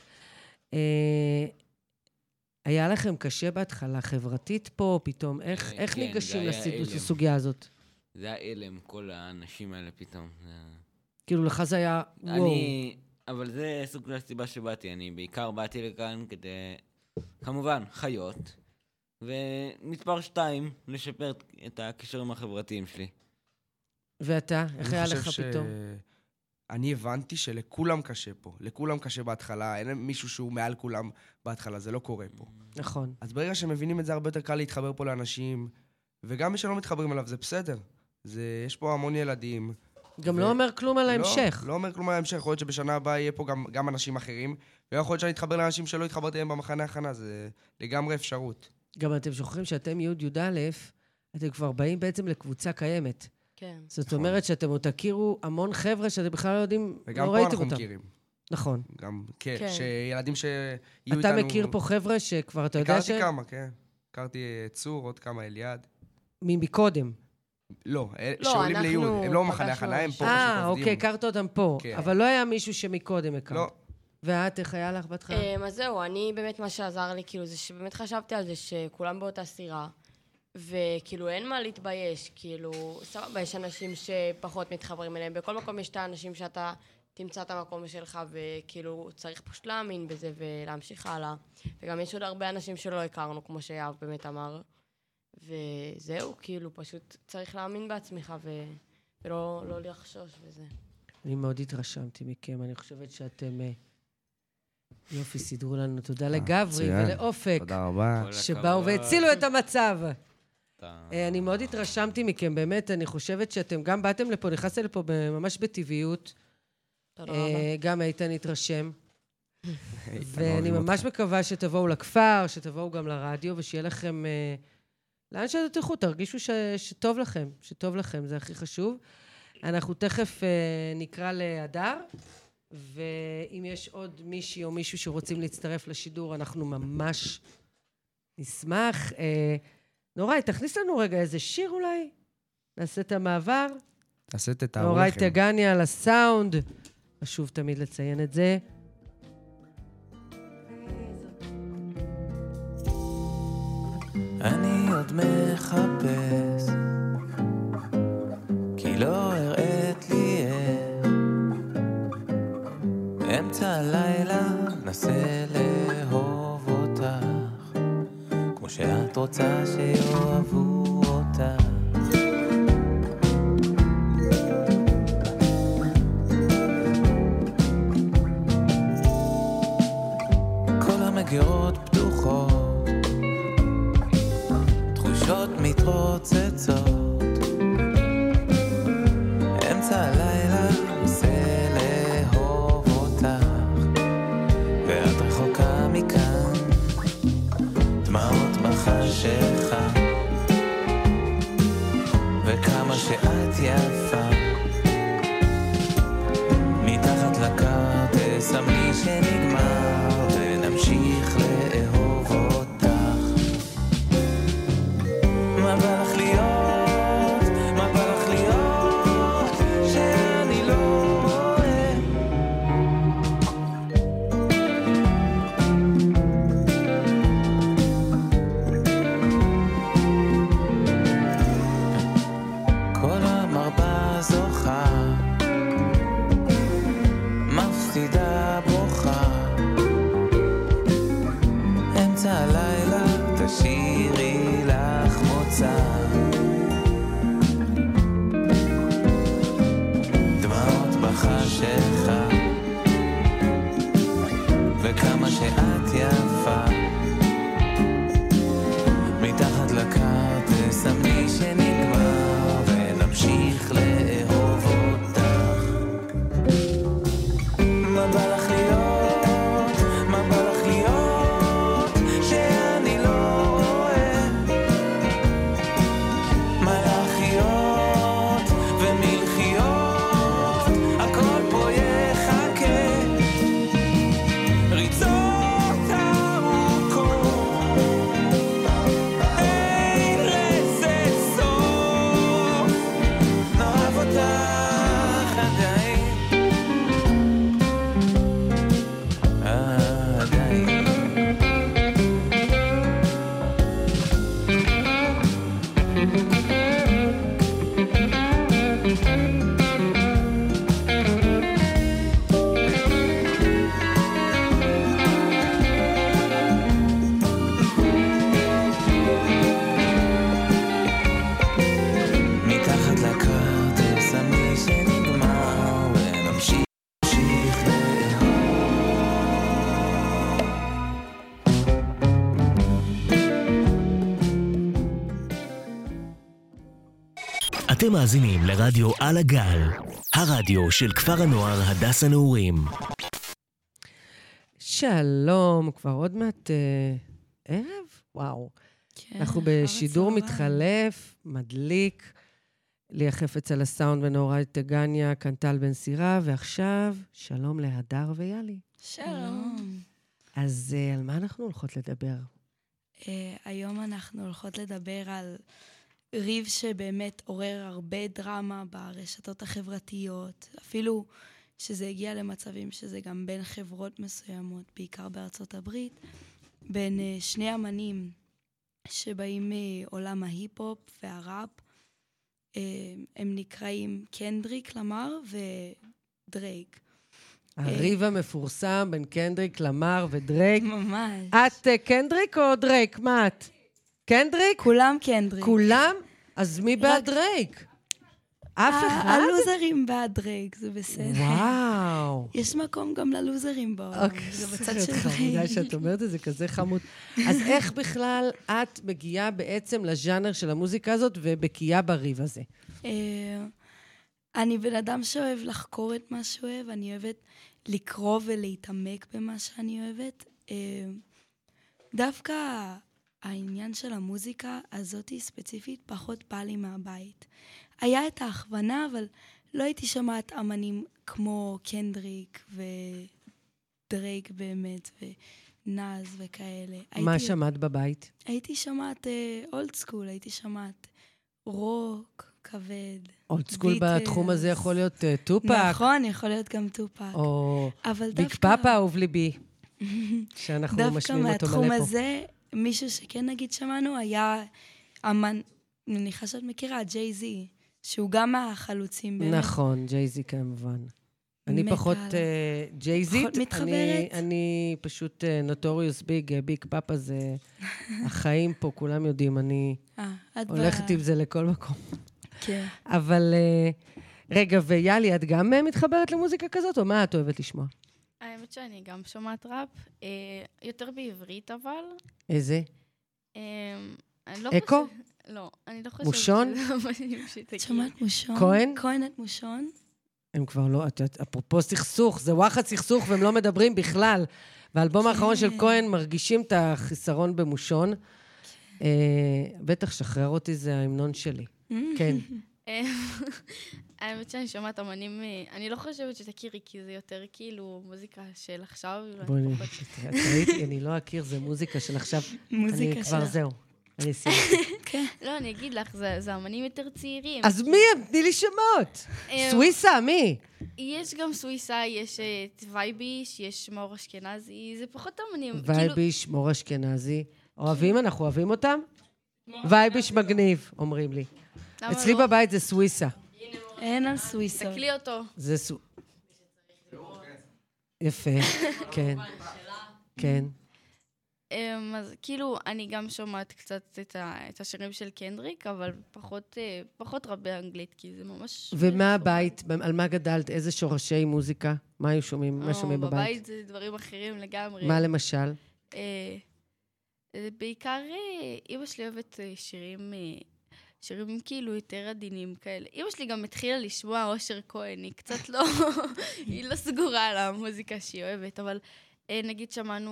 היה לכם קשה בהתחלה חברתית פה, פתאום? איך ניגשים לסוגיה הזאת? זה היה אלם, כל האנשים האלה פתאום. כאילו לך זה היה וואו. אבל זה סוג הסיבה שבאתי. אני בעיקר באתי לכאן כדי, כמובן, חיות. ומספר 2, לשפר את הקשרים החברתיים שלי. ואתה? איך היה לך פתאום? אני הבנתי שלכולם קשה פה. לכולם קשה בהתחלה. אין מישהו שהוא מעל כולם בהתחלה. זה לא קורה פה. נכון. אז ברגע שמבינים את זה, הרבה יותר קל להתחבר פה לאנשים, וגם מי שלא מתחברים אליו, זה בסדר. יש פה המון ילדים. גם לא אומר כלום על ההמשך. לא אומר כלום על ההמשך. יכול להיות שבשנה הבאה יהיה פה גם אנשים אחרים, ויכול להיות שאני אתחבר לאנשים שלא התחברתי להם במחנה הכנה. זה לגמרי אפשרות. גם אתם שוכחים שאתם י' אתם כבר באים בעצם לקבוצה קיימת. כן. זאת אומרת שאתם עוד תכירו המון חבר'ה שאתם בכלל לא יודעים, לא ראיתם אותם. וגם פה אנחנו מכירים. נכון. גם, כן, שילדים שיהיו איתנו... אתה מכיר פה חבר'ה שכבר אתה יודע הכרתי כמה, כן. הכרתי צור, עוד כמה אליעד. מקודם. לא, שעולים ליוד, הם לא במחנה הכנה, הם פה. אוקיי, הכרת אותם פה. אבל לא היה מישהו שמקודם הכרת. לא. ואת, איך היה לך בהתחלה? אז זהו, אני באמת מה שעזר לי, כאילו, זה שבאמת חשבתי על זה שכולם באותה סירה, וכאילו אין מה להתבייש, כאילו, סבבה, יש אנשים שפחות מתחברים אליהם, בכל מקום יש את האנשים שאתה תמצא את המקום שלך, וכאילו צריך פשוט להאמין בזה ולהמשיך הלאה. וגם יש עוד הרבה אנשים שלא הכרנו, כמו שיאב באמת אמר, וזהו, כאילו, פשוט צריך להאמין בעצמך ולא לחשוש וזה. אני מאוד התרשמתי מכם, אני חושבת שאתם... יופי, סידרו לנו. תודה לגברי ולאופק. תודה רבה. שבאו והצילו את המצב. אני מאוד התרשמתי מכם, באמת, אני חושבת שאתם גם באתם לפה, נכנסתם לפה ממש בטבעיות. תודה רבה. גם איתן התרשם. ואני ממש מקווה שתבואו לכפר, שתבואו גם לרדיו, ושיהיה לכם לאן שתלכו, תרגישו שטוב לכם, שטוב לכם, זה הכי חשוב. אנחנו תכף נקרא להדר, ואם יש עוד מישהי או מישהו שרוצים להצטרף לשידור, אנחנו ממש נשמח. נוראי, תכניס לנו רגע איזה שיר אולי, נעשה את המעבר. תעשה את תארו לכם. נוראי תגניה על הסאונד, חשוב תמיד לציין את זה. אני עוד מחפש, כי לא הראת לי איך. באמצע הלילה נסה לאהוב אותך, כמו שאת רוצה שיאהבו אותך. כל המגירות פתוחות, תחושות מתרוצצות, אמצע הלילה נסה לאהוב אותך, ואת רחוקה מכאן, דמעות בחשיכה, וכמה שאת יפה, מתחת לכרטס אמרי שנגמר, ונמשיך לאהוב אותך. מה בא לך להיות? מה בא לך להיות? שאני לא רואה. כל המרבה זוכה, מפסידה בוכה, אמצע הלילה תשירי לך מוצא, דמעות בחשיכה, וכמה שאת יפה, מתחת לכרטס אמרי שנגמר, ונמשיך לאהוב אותך. מה בא לך להיות? מה בא לך להיות? שאני לא רואה. מה לחיות ומלחיות, הכל פה יחכה. ריצות ארוכות, אין לזה סוף. נאהב אותך עדיין, עדיין. מתחת לכרטס אמרי שנגמר, ונמשיך לאהוב. אתם מאזינים לרדיו על הגל, הרדיו של כפר הנוער הדס הנעורים. שלום, כבר עוד מעט ערב? וואו. כן, אנחנו בשידור מתחלף, מדליק, ליה חפץ על הסאונד ונוראי תגניה, קנטל בן סירה, ועכשיו שלום להדר ויאלי. שלום. אז על מה אנחנו הולכות לדבר? היום אנחנו הולכות לדבר על ריב שבאמת עורר הרבה דרמה ברשתות החברתיות, אפילו שזה הגיע למצבים שזה גם בין חברות מסוימות, בעיקר בארצות הברית, בין שני אמנים שבאים מעולם ההיפ-הופ והראפ. הם נקראים קנדריק למר ודרייק. הריב המפורסם בין קנדריק למר ודרייק. ממש. את קנדריק או דרייק? מה את? קנדריק? כולם קנדריק. כולם? אז מי בעד דרייק? אף אחד? הלוזרים בעד דרייק, זה בסדר. וואו. יש מקום גם ללוזרים בעולם. זה בצד של דרייק. חמודה שאת אומרת את זה, כזה חמוד. אז איך בכלל את מגיעה בעצם לז'אנר של המוזיקה הזאת ובקיאה בריב הזה? אני בן אדם שאוהב לחקור את מה שאוהב, אני אוהבת לקרוא ולהתעמק במה שאני אוהבת. דווקא העניין של המוזיקה הזאתי ספציפית פחות בא לי מהבית. היה את ההכוונה, אבל לא הייתי שומעת אמנים כמו קנדריק ודרייק באמת, ונאז וכאלה. מה שמעת בבית? הייתי שומעת אולד סקול, הייתי שומעת רוק, כבד. אולד סקול בתחום הזה יכול להיות טופק. נכון, יכול להיות גם טופק. או ביג פאפה, אהוב ליבי. שאנחנו משמיעים אותו מלא פה. דווקא מהתחום הזה, מישהו שכן נגיד שמענו, היה אמן, אני מניחה שאת מכירה, ג'יי-זי, שהוא גם מהחלוצים באמת. נכון, ג'יי-זי כמובן. אני פחות ג'יי-זית. פחות מתחברת. אני פשוט נוטוריוס ביג פאפה זה החיים פה, כולם יודעים, אני הולכת עם זה לכל מקום. כן. אבל רגע, ויאלי, את גם מתחברת למוזיקה כזאת, או מה את אוהבת לשמוע? האמת שאני גם שומעת ראפ, יותר בעברית אבל. איזה? אקו? לא, אני לא חושבת. מושון? שומעת מושון? כהן? כהן את מושון? הם כבר לא, אפרופו סכסוך, זה וואחד סכסוך והם לא מדברים בכלל. והאלבום האחרון של כהן מרגישים את החיסרון במושון. בטח שחרר אותי, זה ההמנון שלי. כן. האמת שאני שומעת אמנים, אני לא חושבת שתכירי, כי זה יותר כאילו מוזיקה של עכשיו. בואי נראיתי, אני לא אכיר, זה מוזיקה של עכשיו. אני כבר זהו. אני אסיים. לא, אני אגיד לך, זה אמנים יותר צעירים. אז מי הם? תני לי שמות. סוויסה, מי? יש גם סוויסה, יש את וייביש, יש מאור אשכנזי, זה פחות אמנים. וייביש, מאור אשכנזי. אוהבים? אנחנו אוהבים אותם? וייביש מגניב, אומרים לי. אצלי בבית זה סוויסה. אין על סוויסה. תקלי אותו. זה יפה, כן. כן. אז כאילו, אני גם שומעת קצת את השירים של קנדריק, אבל פחות רב באנגלית, כי זה ממש... ומה הבית? על מה גדלת? איזה שורשי מוזיקה? מה היו שומעים? מה שומעים בבית? בבית זה דברים אחרים לגמרי. מה למשל? בעיקר אמא שלי אוהבת שירים כאילו יותר עדינים כאלה. אמא שלי גם התחילה לשמוע אושר כהן, היא קצת לא... היא לא סגורה על המוזיקה שהיא אוהבת, אבל נגיד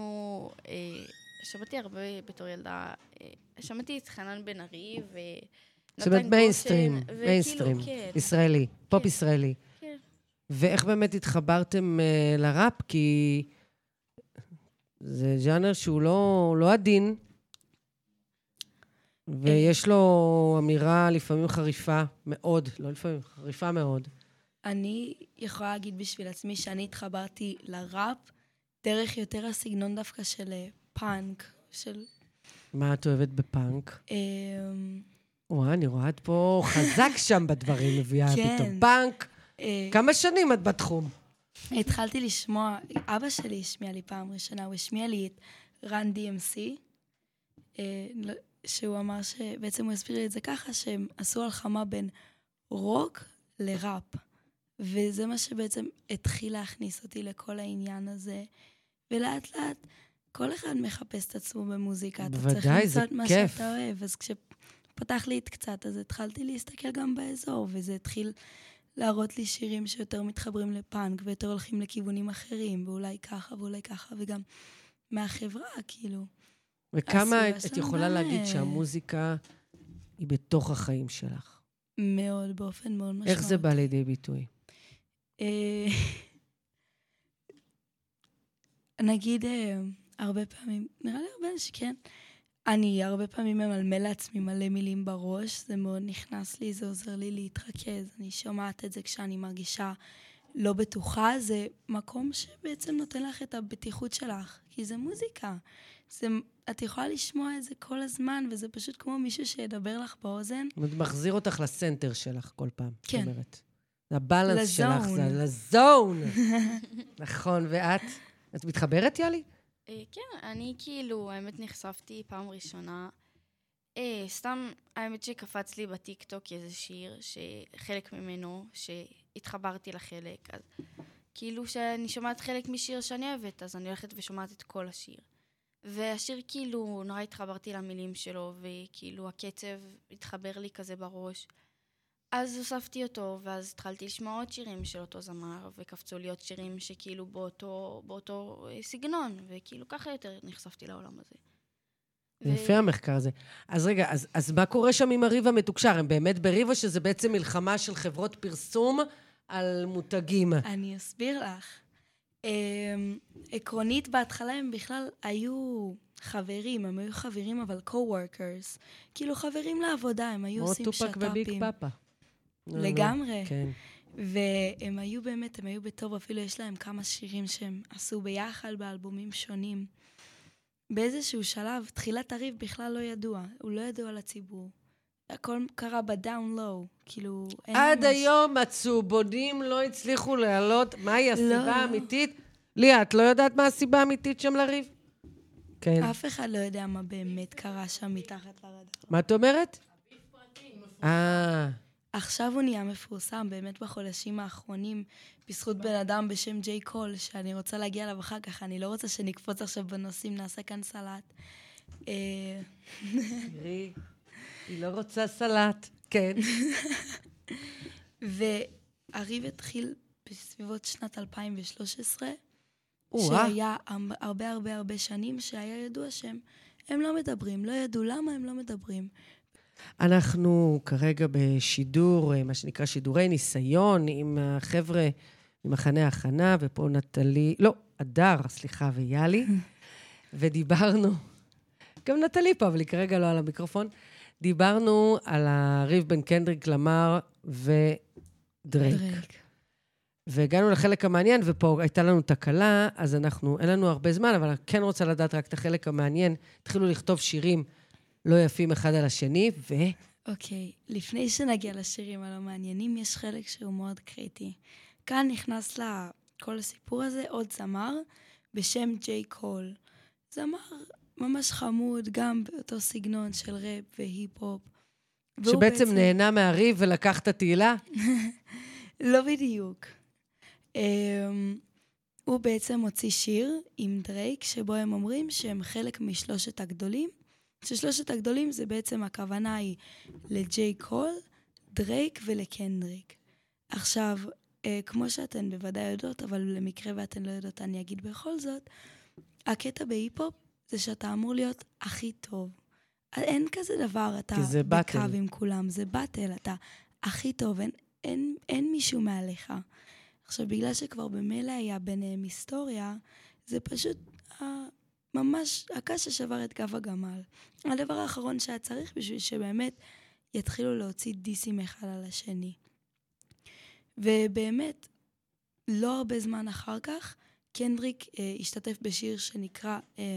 שמעתי הרבה בתור ילדה, שמעתי את חנן בן ארי זאת אומרת מיינסטרים, ישראלי, פופ ישראלי. כן. ואיך באמת התחברתם לראפ? כי זה ז'אנר שהוא לא עדין, ויש לו אמירה לפעמים חריפה מאוד, לא לפעמים, חריפה מאוד. אני יכולה להגיד בשביל עצמי שאני התחברתי לראפ, דרך יותר הסגנון דווקא של פאנק, של... מה את אוהבת בפאנק? אני רואה את פה חזק שם בדברים, מביאה פתאום פאנק. כמה שנים את בתחום? התחלתי לשמוע, אבא שלי השמיע לי פעם ראשונה, הוא השמיע לי את רן DMC, שהוא אמר שבעצם הוא הסביר לי את זה ככה, שהם עשו הלחמה בין רוק לראפ. וזה מה שבעצם התחיל להכניס אותי לכל העניין הזה. ולאט לאט, כל אחד מחפש את עצמו במוזיקה. בוודאי, אתה צריך למצוא זה את מה כיף. שאתה אוהב. אז כשפתח לי את קצת, אז התחלתי להסתכל גם באזור, וזה התחיל להראות לי שירים שיותר מתחברים לפאנק, ויותר הולכים לכיוונים אחרים, ואולי ככה ואולי ככה, וגם מהחברה, כאילו. וכמה את יכולה להגיד שהמוזיקה היא בתוך החיים שלך? מאוד, באופן מאוד משמעות. איך זה בא לידי ביטוי? נגיד, הרבה פעמים, נראה לי הרבה שכן, אני הרבה פעמים ממלמל לעצמי מלא מילים בראש, זה מאוד נכנס לי, זה עוזר לי להתרכז, אני שומעת את זה כשאני מרגישה לא בטוחה, זה מקום שבעצם נותן לך את הבטיחות שלך, כי זה מוזיקה. את יכולה לשמוע את זה כל הזמן, וזה פשוט כמו מישהו שידבר לך באוזן. זה מחזיר אותך לסנטר שלך כל פעם. כן. זה הבלנס שלך, זה לזון. נכון, ואת? את מתחברת, יאלי? כן, אני כאילו, האמת נחשפתי פעם ראשונה, סתם, האמת שקפץ לי בטיקטוק איזה שיר, שחלק ממנו, שהתחברתי לחלק, אז כאילו שאני שומעת חלק משיר שאני אוהבת, אז אני הולכת ושומעת את כל השיר. והשיר כאילו, נורא התחברתי למילים שלו, וכאילו הקצב התחבר לי כזה בראש. אז הוספתי אותו, ואז התחלתי לשמוע עוד שירים של אותו זמר, וקפצו לי עוד שירים שכאילו באותו סגנון, וכאילו ככה יותר נחשפתי לעולם הזה. יפה המחקר הזה. אז רגע, אז מה קורה שם עם הריב המתוקשר? הם באמת בריב או שזה בעצם מלחמה של חברות פרסום על מותגים? אני אסביר לך. עקרונית, בהתחלה הם בכלל היו חברים, הם היו חברים אבל co-workers. כאילו חברים לעבודה, הם היו עושים שטאפים. כמו טופק וביג פאפה. לגמרי. כן. והם היו באמת, הם היו בטוב, אפילו יש להם כמה שירים שהם עשו ביחד באלבומים שונים. באיזשהו שלב, תחילת הריב בכלל לא ידוע, הוא לא ידוע לציבור. הכל קרה בדאון לואו, כאילו... עד היום הצהובונים לא הצליחו להעלות מהי הסיבה האמיתית. ליה, את לא יודעת מה הסיבה האמיתית שם לריב? כן. אף אחד לא יודע מה באמת קרה שם מתחת לרדאר. מה את אומרת? עכשיו הוא נהיה מפורסם, באמת בחודשים האחרונים, בזכות בן אדם בשם ג'יי קול, שאני רוצה להגיע אליו אחר כך, אני לא רוצה שנקפוץ עכשיו בנושאים, נעשה כאן סלט. היא לא רוצה סלט, כן. והריב התחיל בסביבות שנת 2013, שהיה הרבה שנים שהיה ידוע שהם לא מדברים, לא ידעו למה הם לא מדברים. אנחנו כרגע בשידור, מה שנקרא שידורי ניסיון, עם החבר'ה ממחנה ההכנה, ופה נטלי, לא, אדר, סליחה, ויאלי, ודיברנו, גם נטלי פה, אבל היא כרגע לא על המיקרופון, דיברנו על הריב בין קנדריק למר ודרייק. והגענו לחלק המעניין, ופה הייתה לנו תקלה, אז אין לנו הרבה זמן, אבל אני כן רוצה לדעת רק את החלק המעניין. התחילו לכתוב שירים לא יפים אחד על השני, אוקיי, לפני שנגיע לשירים הלא מעניינים, יש חלק שהוא מאוד קריטי. כאן נכנס לכל הסיפור הזה עוד זמר בשם ג'יי קול. זמר ממש חמוד, גם באותו סגנון של ראפ והיפ-הופ. שבעצם נהנה מהריב ולקח את התהילה? לא בדיוק. הוא בעצם הוציא שיר עם דרייק, שבו הם אומרים שהם חלק משלושת הגדולים, ששלושת הגדולים זה בעצם הכוונה היא לג'יי קול, דרייק ולקנדריק. עכשיו, כמו שאתן בוודאי יודעות, אבל למקרה ואתן לא יודעות, אני אגיד בכל זאת, הקטע בהיפ-הופ זה שאתה אמור להיות הכי טוב. אין כזה דבר, אתה בקו עם כולם, זה באטל, אתה הכי טוב, אין מישהו מעליך. עכשיו, בגלל שכבר במילא היה ביניהם היסטוריה, זה פשוט ממש הקש ששבר את גב הגמל. הדבר האחרון שהיה צריך בשביל שבאמת יתחילו להוציא דיסים אחד על השני. ובאמת, לא הרבה זמן אחר כך, קנדריק השתתף בשיר שנקרא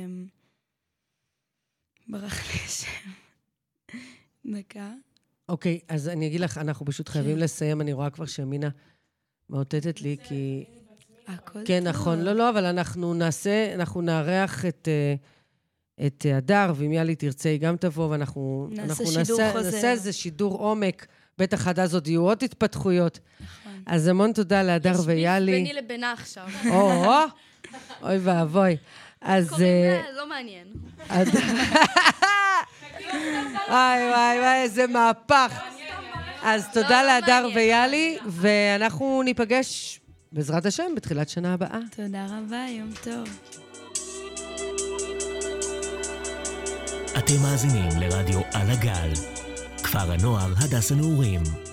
ברח לי השם. דקה. אוקיי, אז אני אגיד לך, אנחנו פשוט חייבים לסיים, אני רואה כבר שהמינה מאותתת לי, כי... כן, נכון. לא, אבל אנחנו נארח את הדר, ואם יאלי תרצה, היא גם תבוא, ואנחנו נעשה איזה שידור עומק. בטח עד אז עוד יהיו עוד התפתחויות. נכון. אז המון תודה להדר ויאלי. יש ביני לבינה עכשיו. אוי ואבוי. אז... קוראים לה, לא מעניין. וואי, איזה מהפך. אז תודה להדר ויאלי, ואנחנו ניפגש בעזרת השם בתחילת שנה הבאה. תודה רבה, יום טוב. אתם מאזינים לרדיו על הגל, כפר הנוער הדס הנעורים.